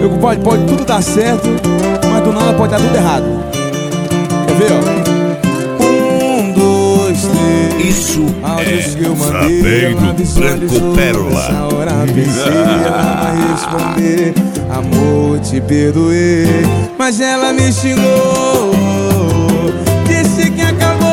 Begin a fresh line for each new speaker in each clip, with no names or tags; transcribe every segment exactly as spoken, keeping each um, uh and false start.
Meu compadre, pode tudo dar certo, mas do nada pode dar tudo errado. Quer ver, ó? Um, dois, três.
Isso
áudios
é
que eu mandei,
Saber do Branco Pérola.
Essa hora pensei, ela vai responder: amor, te perdoei. Mas ela me xingou, disse que acabou.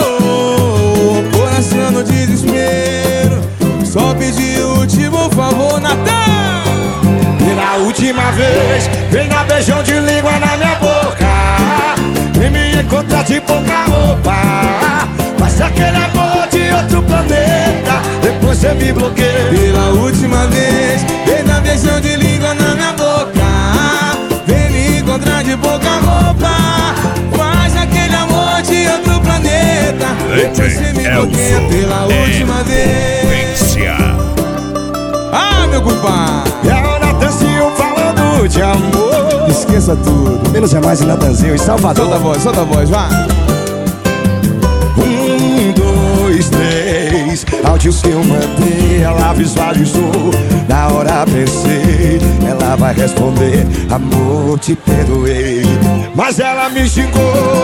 Coração no desespero, só pedi o último favor, Natan.
Pela última vez, vem dar beijão de língua na minha boca. Vem me encontrar de pouca roupa. Mas aquele amor de outro planeta, depois você me bloqueia.
Pela última vez, vem dar beijão de língua na minha boca. Vem me encontrar de pouca roupa. Faz aquele amor de outro planeta, depois você me bloqueia. Pela última vez. Ah, meu compadre,
é o Natanzinho falando de amor.
esqueça tudo,
Menos é mais o Natanzinho em Salvador.
solta a voz, solta a voz, vá.
Um, dois, três. Áudios que eu mandei, ela visualizou. Na hora pensei, ela vai responder: amor, te perdoei. Mas ela me xingou,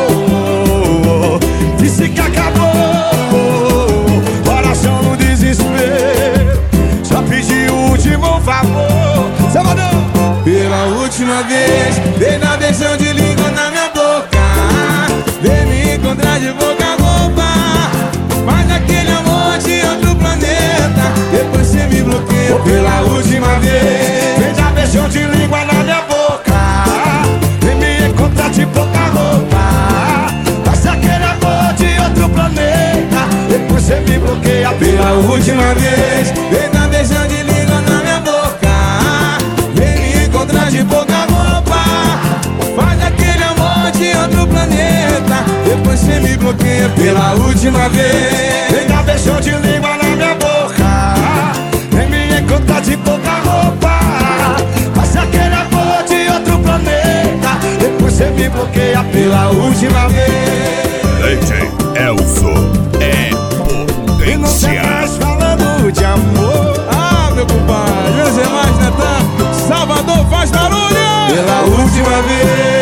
disse que acabou. Coração no desespero, só pedi o último favor. Salvador!
Pela última vez, vem dar beijão de língua na minha boca. Vem me encontrar de boca a boca. Faz aquele amor de outro planeta, depois você me bloqueia. Pela última vez,
vem dar beijão de língua na minha boca. Vem me encontrar de pouca roupa. Faz aquele amor de outro planeta, depois você me bloqueia.
pela última vez, vem dar beijão de língua na minha boca. Vem me encontrar de pouca roupa. Faz aquele amor de outro planeta, depois você me bloqueia. Pela última vez,
vem dar beijão de língua na minha boca. Vem me encontrar de pouca roupa. Faz aquele amor de outro planeta, depois você me bloqueia. Pela última vez.
D J Elson é
E não sei
potência.
mais falando de amor.
ah, meu compadre, meus irmãos, Natan, Salvador faz barulho. Pela última vez.